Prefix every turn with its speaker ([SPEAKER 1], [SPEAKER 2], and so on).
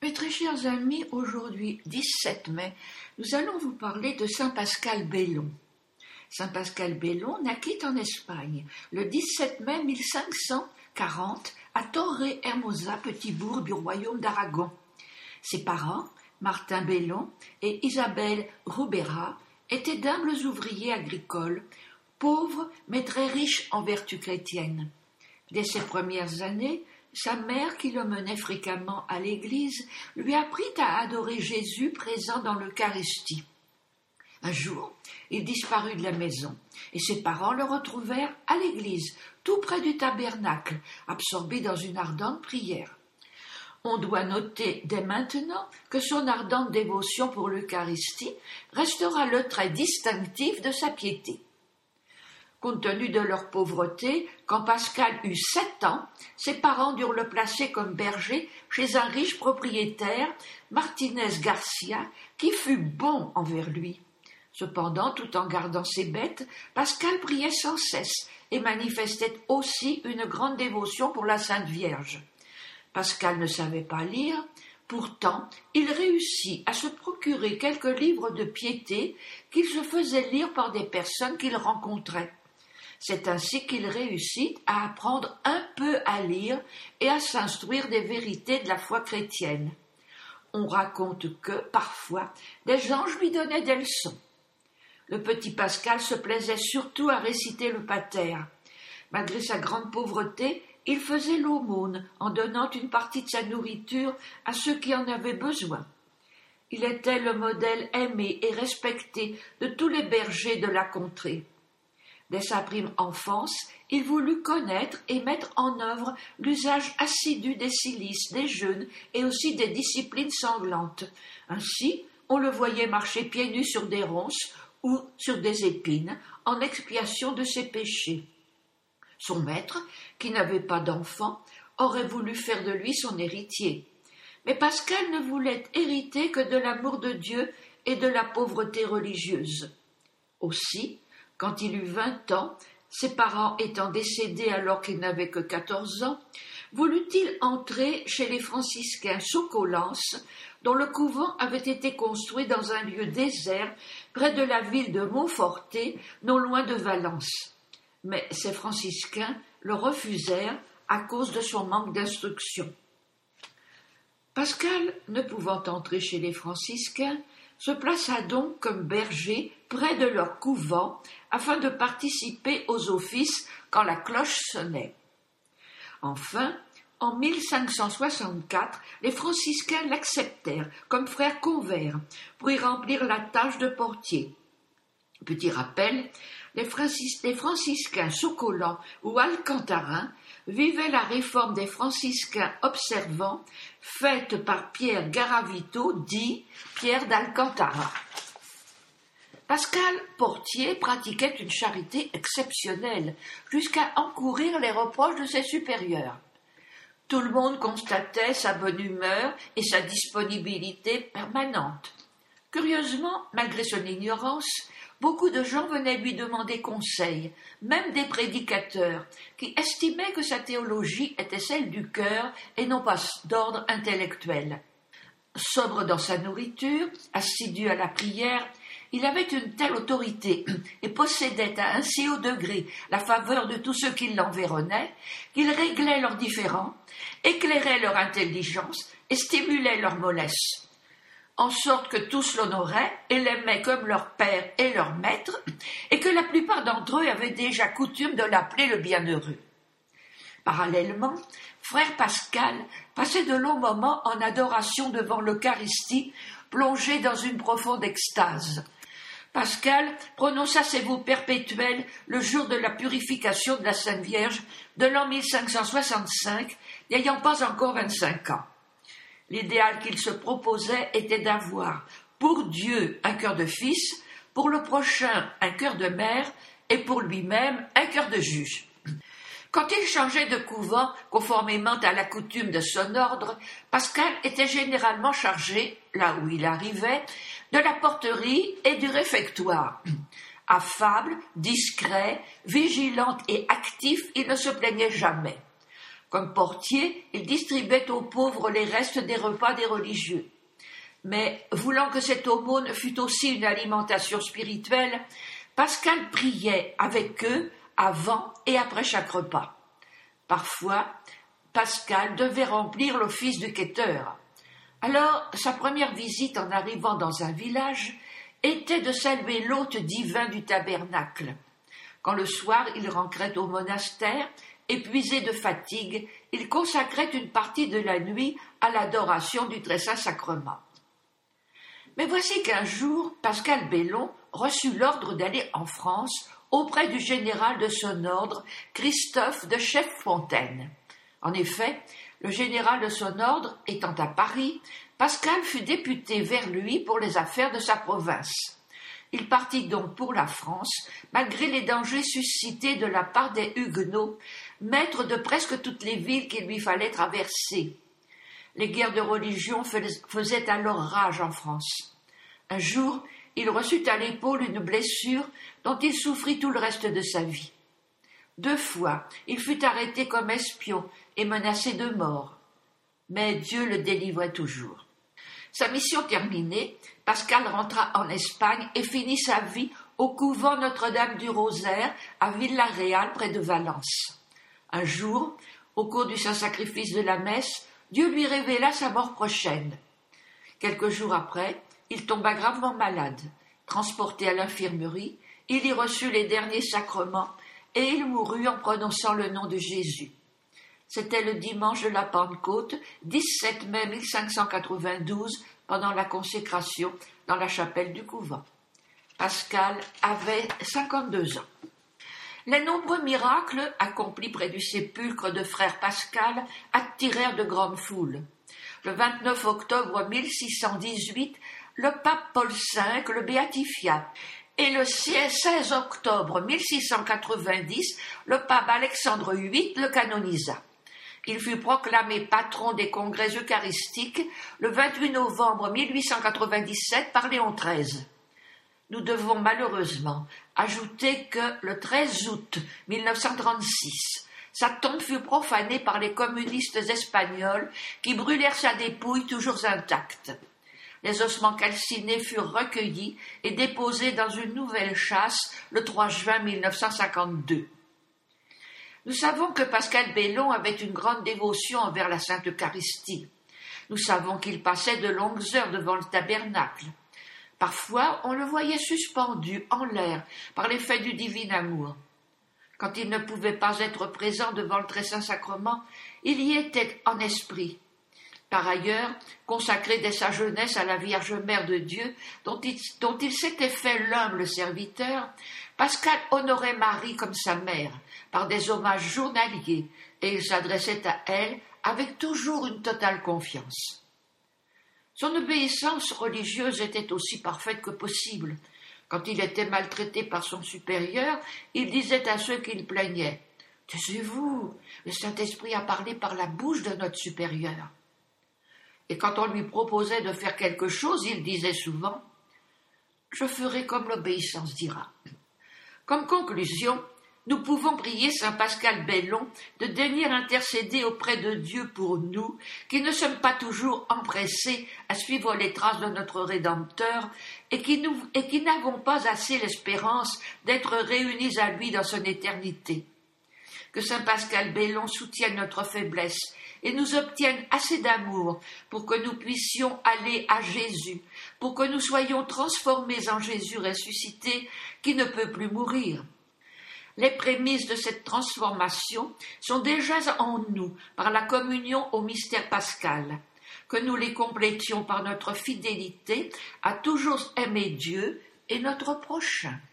[SPEAKER 1] Mes très chers amis, aujourd'hui, 17 mai, nous allons vous parler de Saint Pascal Bellon. Saint Pascal Bellon naquit en Espagne le 17 mai 1540 à Torre-Hermosa, petit bourg du royaume d'Aragon. Ses parents, Martin Bellon et Isabelle Rubera, étaient d'humbles ouvriers agricoles, pauvres mais très riches en vertus chrétiennes. Dès ses premières années, sa mère, qui le menait fréquemment à l'église, lui apprit à adorer Jésus présent dans l'Eucharistie. Un jour, il disparut de la maison, et ses parents le retrouvèrent à l'église, tout près du tabernacle, absorbé dans une ardente prière. On doit noter dès maintenant que son ardente dévotion pour l'Eucharistie restera le trait distinctif de sa piété. Compte tenu de leur pauvreté, quand Pascal eut 7 ans, ses parents durent le placer comme berger chez un riche propriétaire, Martinez Garcia, qui fut bon envers lui. Cependant, tout en gardant ses bêtes, Pascal priait sans cesse et manifestait aussi une grande dévotion pour la Sainte Vierge. Pascal ne savait pas lire, pourtant il réussit à se procurer quelques livres de piété qu'il se faisait lire par des personnes qu'il rencontrait. C'est ainsi qu'il réussit à apprendre un peu à lire et à s'instruire des vérités de la foi chrétienne. On raconte que, parfois, des anges lui donnaient des leçons. Le petit Pascal se plaisait surtout à réciter le pater. Malgré sa grande pauvreté, il faisait l'aumône en donnant une partie de sa nourriture à ceux qui en avaient besoin. Il était le modèle aimé et respecté de tous les bergers de la contrée. Dès sa prime enfance, il voulut connaître et mettre en œuvre l'usage assidu des cilices, des jeûnes et aussi des disciplines sanglantes. Ainsi, on le voyait marcher pieds nus sur des ronces ou sur des épines, en expiation de ses péchés. Son maître, qui n'avait pas d'enfant, aurait voulu faire de lui son héritier. Mais Pascal ne voulait hériter que de l'amour de Dieu et de la pauvreté religieuse. Aussi, quand il eut 20 ans, ses parents étant décédés alors qu'il n'avait que 14 ans, voulut-il entrer chez les franciscains Socolans, dont le couvent avait été construit dans un lieu désert près de la ville de Montforté, non loin de Valence. Mais ces franciscains le refusèrent à cause de son manque d'instruction. Pascal, ne pouvant entrer chez les franciscains, se plaça donc comme berger près de leur couvent afin de participer aux offices quand la cloche sonnait. Enfin, en 1564, les franciscains l'acceptèrent comme frère convers pour y remplir la tâche de portier. Petit rappel, les franciscains Socolans ou alcantarins vivaient la réforme des franciscains observants faite par Pierre Garavito, dit Pierre d'Alcantara. Pascal Portier pratiquait une charité exceptionnelle jusqu'à encourir les reproches de ses supérieurs. Tout le monde constatait sa bonne humeur et sa disponibilité permanente. Curieusement, malgré son ignorance, beaucoup de gens venaient lui demander conseil, même des prédicateurs, qui estimaient que sa théologie était celle du cœur et non pas d'ordre intellectuel. Sobre dans sa nourriture, assidu à la prière, il avait une telle autorité et possédait à un si haut degré la faveur de tous ceux qui l'environnaient qu'il réglait leurs différends, éclairait leur intelligence et stimulait leur mollesse, en sorte que tous l'honoraient et l'aimaient comme leur père et leur maître, et que la plupart d'entre eux avaient déjà coutume de l'appeler le bienheureux. Parallèlement, frère Pascal passait de longs moments en adoration devant l'Eucharistie, plongé dans une profonde extase. Pascal prononça ses vœux perpétuels le jour de la purification de la Sainte Vierge de l'an 1565, n'ayant pas encore 25 ans. L'idéal qu'il se proposait était d'avoir pour Dieu un cœur de fils, pour le prochain un cœur de mère et pour lui-même un cœur de juge. Quand il changeait de couvent, conformément à la coutume de son ordre, Pascal était généralement chargé, là où il arrivait, de la porterie et du réfectoire. Affable, discret, vigilant et actif, il ne se plaignait jamais. Comme portier, il distribuait aux pauvres les restes des repas des religieux. Mais, voulant que cette aumône fût aussi une alimentation spirituelle, Pascal priait avec eux avant et après chaque repas. Parfois, Pascal devait remplir l'office du quêteur. Alors, sa première visite en arrivant dans un village était de saluer l'hôte divin du tabernacle. Quand le soir il rentrait au monastère, épuisé de fatigue, il consacrait une partie de la nuit à l'adoration du Très Saint Sacrement. Mais voici qu'un jour, Pascal Bellon reçut l'ordre d'aller en France auprès du général de son ordre, Christophe de Cheffontaine. En effet, le général de son ordre étant à Paris, Pascal fut député vers lui pour les affaires de sa province. Il partit donc pour la France, malgré les dangers suscités de la part des Huguenots, maîtres de presque toutes les villes qu'il lui fallait traverser. Les guerres de religion faisaient alors rage en France. Un jour, il reçut à l'épaule une blessure dont il souffrit tout le reste de sa vie. 2 fois, il fut arrêté comme espion et menacé de mort. Mais Dieu le délivrait toujours. Sa mission terminée, Pascal rentra en Espagne et finit sa vie au couvent Notre-Dame du Rosaire à Villarreal près de Valence. Un jour, au cours du Saint-Sacrifice de la messe, Dieu lui révéla sa mort prochaine. Quelques jours après, il tomba gravement malade. Transporté à l'infirmerie, il y reçut les derniers sacrements et il mourut en prononçant le nom de Jésus. C'était le dimanche de la Pentecôte, 17 mai 1592, pendant la consécration dans la chapelle du couvent. Pascal avait 52 ans. Les nombreux miracles accomplis près du sépulcre de frère Pascal attirèrent de grandes foules. Le 29 octobre 1618, le pape Paul V le béatifia. Et le 16 octobre 1690, le pape Alexandre VIII le canonisa. Il fut proclamé patron des congrès eucharistiques le 28 novembre 1897 par Léon XIII. Nous devons malheureusement ajouter que le 13 août 1936, sa tombe fut profanée par les communistes espagnols qui brûlèrent sa dépouille toujours intacte. Les ossements calcinés furent recueillis et déposés dans une nouvelle chasse le 3 juin 1952. Nous savons que Pascal Bellon avait une grande dévotion envers la Sainte Eucharistie. Nous savons qu'il passait de longues heures devant le tabernacle. Parfois, on le voyait suspendu en l'air par l'effet du divin amour. Quand il ne pouvait pas être présent devant le Très Saint Sacrement, il y était en esprit. Par ailleurs, consacré dès sa jeunesse à la Vierge Mère de Dieu, dont il s'était fait l'humble serviteur, Pascal honorait Marie comme sa mère, par des hommages journaliers, et il s'adressait à elle avec toujours une totale confiance. Son obéissance religieuse était aussi parfaite que possible. Quand il était maltraité par son supérieur, il disait à ceux qui le plaignaient « Taisez-vous, le Saint-Esprit a parlé par la bouche de notre supérieur. » Et quand on lui proposait de faire quelque chose, il disait souvent « Je ferai comme l'obéissance dira ». Comme conclusion, nous pouvons prier saint Pascal Bellon de daigner intercéder auprès de Dieu pour nous, qui ne sommes pas toujours empressés à suivre les traces de notre Rédempteur et qui n'avons pas assez l'espérance d'être réunis à lui dans son éternité. Que saint Pascal Bellon soutienne notre faiblesse et nous obtienne assez d'amour pour que nous puissions aller à Jésus, pour que nous soyons transformés en Jésus ressuscité qui ne peut plus mourir. Les prémices de cette transformation sont déjà en nous par la communion au mystère pascal. Que nous les complétions par notre fidélité à toujours aimer Dieu et notre prochain.